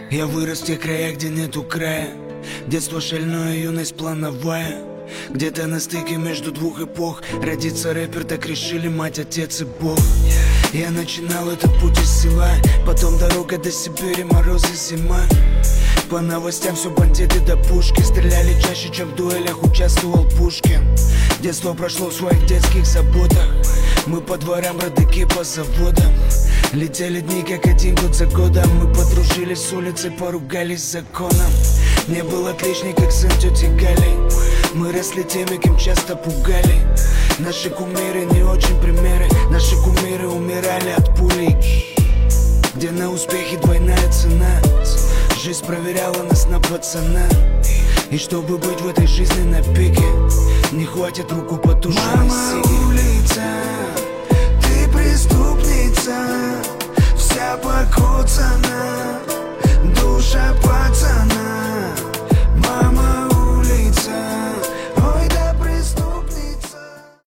Я вырос в тех краях, где нету края. Детство шальное, юность плановая. Где-то на стыке между двух эпох. Родиться рэпер, так решили мать, отец и Бог. Я начинал этот путь из села. Потом дорога до Сибири, морозы, зима. По новостям все бандиты до пушки. Стреляли чаще, чем в дуэлях участвовал Пушкин. Детство прошло в своих детских заботах. Мы по дворам, родыки по заводам. Летели дни, как один год за годом. Мы подружились с улицей, поругались с законом. Не был отличник, как сын тети Гали. Мы росли теми, кем часто пугали. Наши кумиры не очень примеры. Наши кумиры умирали от пулей. Где на успехе двойная цена. Жизнь проверяла нас на пацана. И чтобы быть в этой жизни на пике, не хватит руку потушенной сики.